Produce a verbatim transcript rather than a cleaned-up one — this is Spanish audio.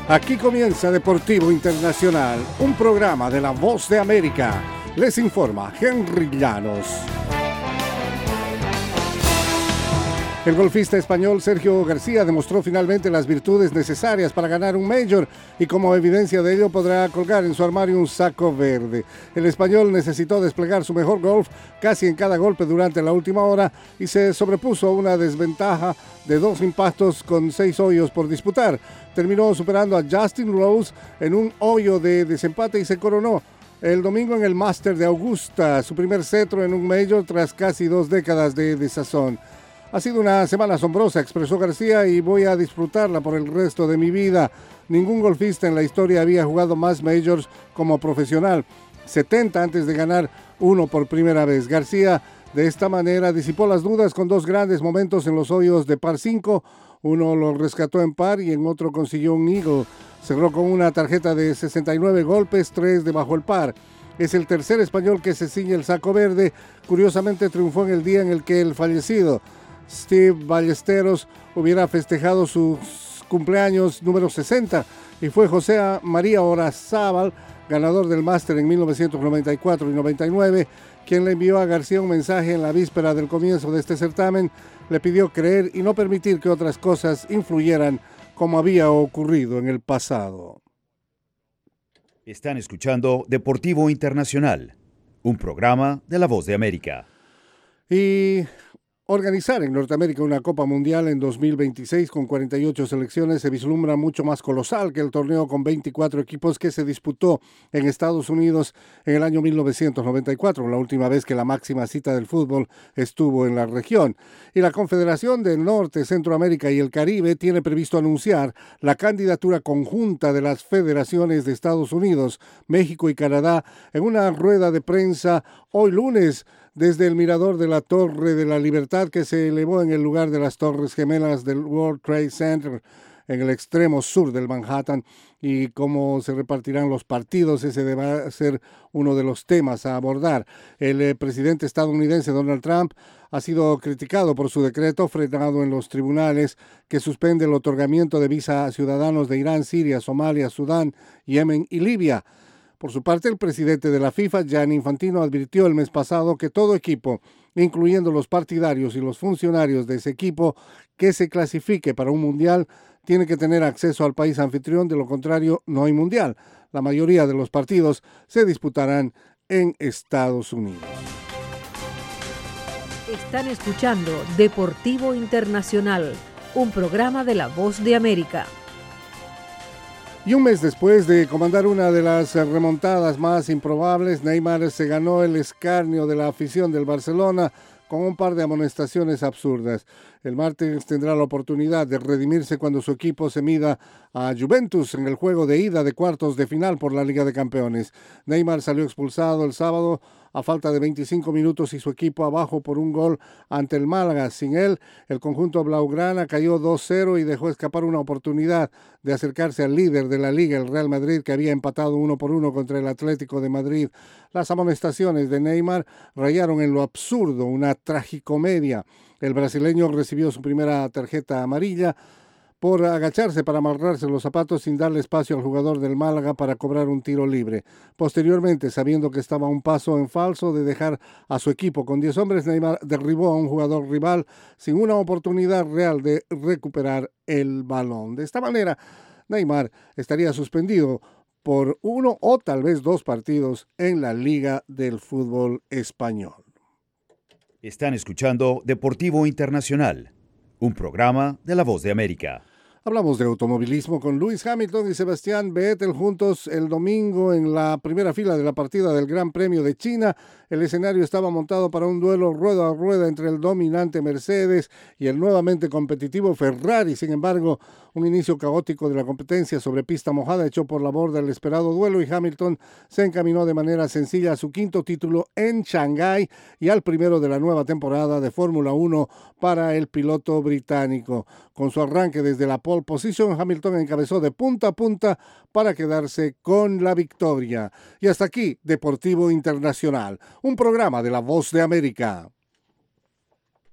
Aquí comienza Deportivo Internacional, un programa de La Voz de América. Les informa Henry Llanos. El golfista español Sergio García demostró finalmente las virtudes necesarias para ganar un Major y como evidencia de ello podrá colgar en su armario un saco verde. El español necesitó desplegar su mejor golf casi en cada golpe durante la última hora y se sobrepuso a una desventaja de dos impactos con seis hoyos por disputar. Terminó superando a Justin Rose en un hoyo de desempate y se coronó el domingo en el Master de Augusta, su primer cetro en un Major tras casi dos décadas de desazón. Ha sido una semana asombrosa, expresó García, y voy a disfrutarla por el resto de mi vida. Ningún golfista en la historia había jugado más majors como profesional, setenta antes de ganar uno por primera vez. García de esta manera disipó las dudas con dos grandes momentos en los hoyos de par cinco. Uno lo rescató en par y en otro consiguió un eagle. Cerró con una tarjeta de sesenta y nueve golpes, tres debajo el par. Es el tercer español que se ciñe el saco verde. Curiosamente triunfó en el día en el que el fallecido Steve Ballesteros hubiera festejado su cumpleaños número sesenta y fue José María Orazábal, ganador del Máster en mil novecientos noventa y cuatro y noventa y nueve, quien le envió a García un mensaje en la víspera del comienzo de este certamen. Le pidió creer y no permitir que otras cosas influyeran como había ocurrido en el pasado. Están escuchando Deportivo Internacional, un programa de La Voz de América. Y organizar en Norteamérica una Copa Mundial en dos mil veintiséis con cuarenta y ocho selecciones se vislumbra mucho más colosal que el torneo con veinticuatro equipos que se disputó en Estados Unidos en el año mil novecientos noventa y cuatro, la última vez que la máxima cita del fútbol estuvo en la región. Y la Confederación del Norte, Centroamérica y el Caribe tiene previsto anunciar la candidatura conjunta de las federaciones de Estados Unidos, México y Canadá en una rueda de prensa hoy lunes, desde el mirador de la Torre de la Libertad que se elevó en el lugar de las Torres Gemelas del World Trade Center en el extremo sur del Manhattan. Y cómo se repartirán los partidos, ese debe ser uno de los temas a abordar. El eh, presidente estadounidense Donald Trump ha sido criticado por su decreto frenado en los tribunales que suspende el otorgamiento de visa a ciudadanos de Irán, Siria, Somalia, Sudán, Yemen y Libia. Por su parte, el presidente de la FIFA, Gianni Infantino, advirtió el mes pasado que todo equipo, incluyendo los partidarios y los funcionarios de ese equipo, que se clasifique para un mundial, tiene que tener acceso al país anfitrión, de lo contrario no hay mundial. La mayoría de los partidos se disputarán en Estados Unidos. Están escuchando Deportivo Internacional, un programa de La Voz de América. Y un mes después de comandar una de las remontadas más improbables, Neymar se ganó el escarnio de la afición del Barcelona con un par de amonestaciones absurdas. El martes tendrá la oportunidad de redimirse cuando su equipo se mida a Juventus en el juego de ida de cuartos de final por la Liga de Campeones. Neymar salió expulsado el sábado a falta de veinticinco minutos y su equipo abajo por un gol ante el Málaga. Sin él, el conjunto blaugrana cayó dos cero y dejó escapar una oportunidad de acercarse al líder de la Liga, el Real Madrid, que había empatado uno por uno contra el Atlético de Madrid. Las amonestaciones de Neymar rayaron en lo absurdo, una tragicomedia. El brasileño recibió su primera tarjeta amarilla por agacharse para amarrarse los zapatos sin darle espacio al jugador del Málaga para cobrar un tiro libre. Posteriormente, sabiendo que estaba a un paso en falso de dejar a su equipo con diez hombres, Neymar derribó a un jugador rival sin una oportunidad real de recuperar el balón. De esta manera, Neymar estaría suspendido por uno o tal vez dos partidos en la Liga del Fútbol Español. Están escuchando Deportivo Internacional, un programa de La Voz de América. Hablamos de automovilismo con Lewis Hamilton y Sebastián Vettel juntos el domingo en la primera fila de la partida del Gran Premio de China. El escenario estaba montado para un duelo rueda a rueda entre el dominante Mercedes y el nuevamente competitivo Ferrari. Sin embargo, un inicio caótico de la competencia sobre pista mojada echó por la borda el esperado duelo y Hamilton se encaminó de manera sencilla a su quinto título en Shanghái y al primero de la nueva temporada de Fórmula uno para el piloto británico. Con su arranque desde la pole position, Hamilton encabezó de punta a punta para quedarse con la victoria. Y hasta aquí, Deportivo Internacional, un programa de La Voz de América.